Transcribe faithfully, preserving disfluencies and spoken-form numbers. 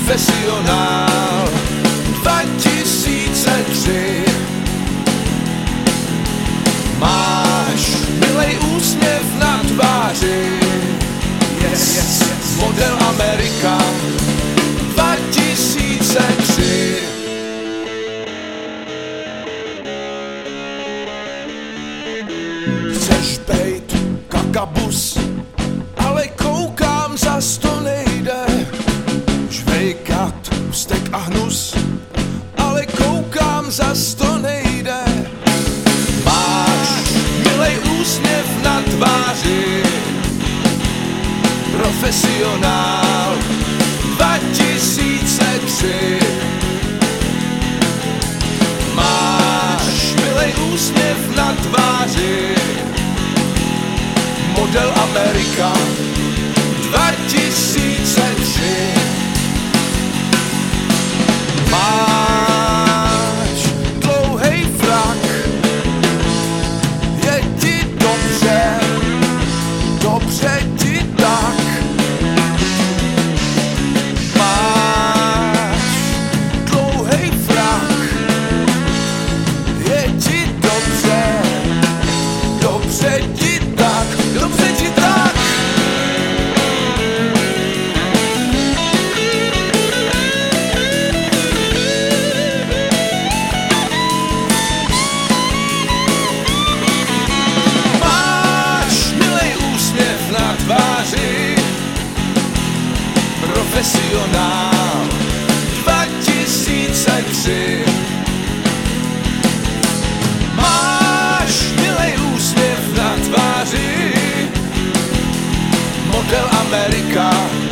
profesionál dva tisíce tři. Máš milej úsměv na tváři, yes, yes, yes. Model Amerika dva tisíce tři. Chceš bejt kakabus, ale koukám, zas to nejde. Žvejkat vztek a hnus, ale koukám, zas to nejde. Máš milej úsměv na tváři, profesionál dva tisíce tři. Máš milej úsměv na tváři, model Amerika dva tisíce tři. Máš dlouhej frak, je ti dobře, dobře ti tak. Máš dlouhej frak, je ti dobře, dobře ti tak, dobře ti tak. Profesionál dva tisíce tři. Máš milej úsměv na tváři, model Amerika